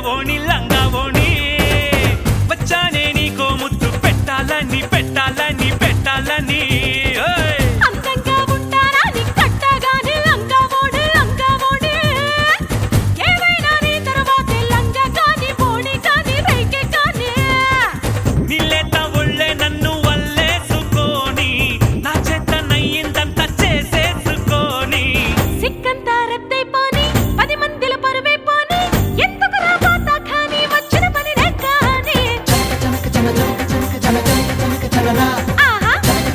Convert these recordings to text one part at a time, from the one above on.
ఓణి లంగా ఓణి వచ్చానే నీకో ముద్దు పెట్టాలని పెట్టాలని పెట్టాలని అందంగా ఉంటారా నీ కట్టగానే లంగా ఓణి ఏమైనా నీ తర్వాతే లంగా కాని ఓణి కాని రైకే కాని నీలేత ఒళ్ళే నన్ను వల్లేసుకొని నా చేత నయ్యిందంతా చేసేసుకొని సిక్కంతా రద్దయిపోని 10 మందిల పరువైపోని ఎందుకు రాబోత కానీ వచ్చిన పని రేకాని ఆహా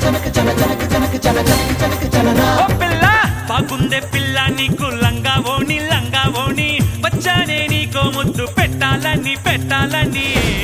ఓ పిల్ల బాగుందే పిల్ల నీకు లంగా ఓణి వచ్చానే నీకో ముద్దు పెట్టాలని పెట్టాలని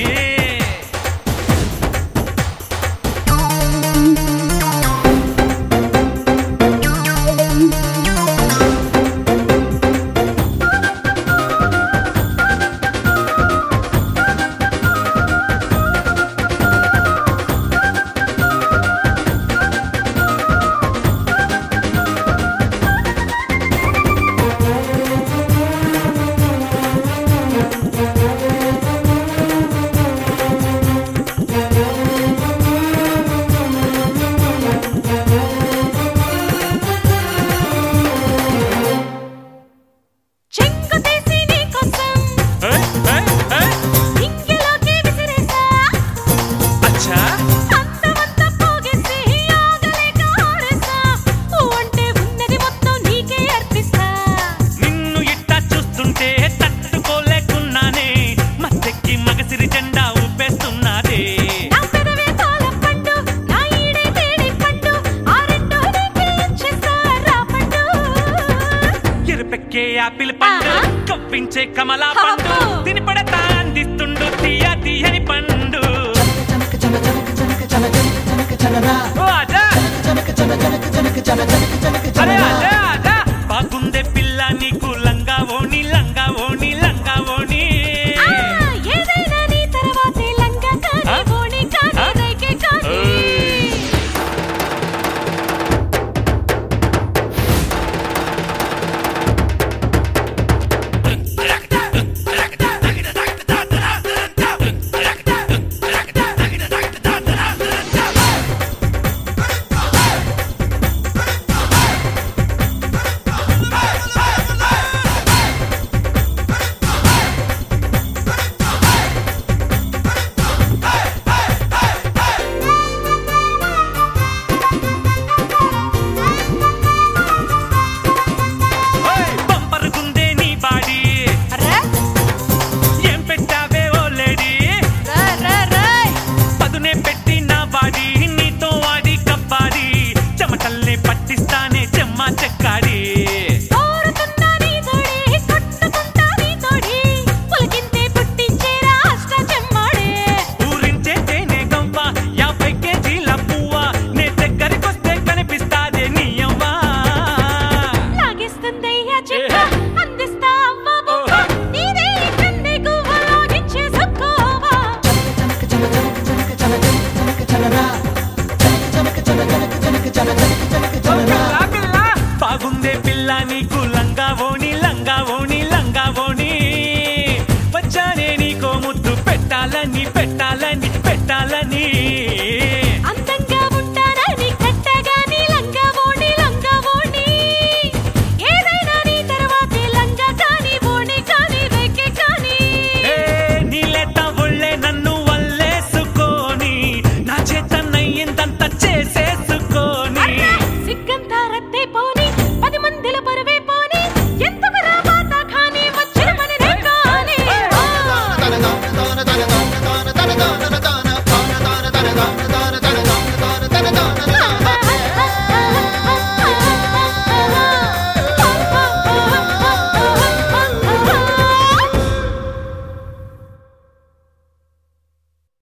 చెంగు తీసి నీ కోసం ఇంగిలోకి విసిరేసా అచ్చా అంతమంతా పోగేసి ఆగలేక ఆడేసా అంటే ఉన్నది మొత్తం నీకే అర్పిస్తా నిన్ను ఇట్టా చూస్తుంటే తట్టుకోలేకున్నానే మత్తెక్కి మగసిరి జెండా ఊపేస్తున్నాదే నా పెదవే తాళం పండు నా ఈడే తేడి పండు ఆ రెండు నీకే ఇచ్చేస్తా రా పండు ఎరుపెక్కే యాపిల్ పండు కప్పించే కమలా పండు అబ్బో. తిని పడతా అందిస్తుండు తీయని పండు ఓ ఆజా అరే ఆజా ఆజా బాగుందే పిల్ల నీకు లంగా ఓణి ఆ ఏదైనా నీ తర్వాతే లంగా కాని ఓణి కాని రైకే కాని బంపర్ గుందే నీ బాడీ అరే ఏం పెట్టావే ఓ లేడీ రై పదునే పెట్టి నా బాడీ నీతో వాడి కబ్బాడి చెమటల్ని పట్టిస్తానే చెమ్మా చెక్కాడి కోరుతున్నా నీ తోడి కొట్టుకుంటా నీ తోడి పులకింతే పుట్టించేరా అష్ట చెమ్మాడే ఊరించే తేనె గంప 50 కేజీల పువ్వ నే దగ్గరికొస్తే కనిపిస్తాదే నీ అవ్వ లాగిస్తుందయ్యా చిక్క అందిస్తా అవ్వ బువ్వ నీదే కందే గువ్వ లాగించేసుకోవా పిల్ల బాగుందే పిల్ల నీకు లంగా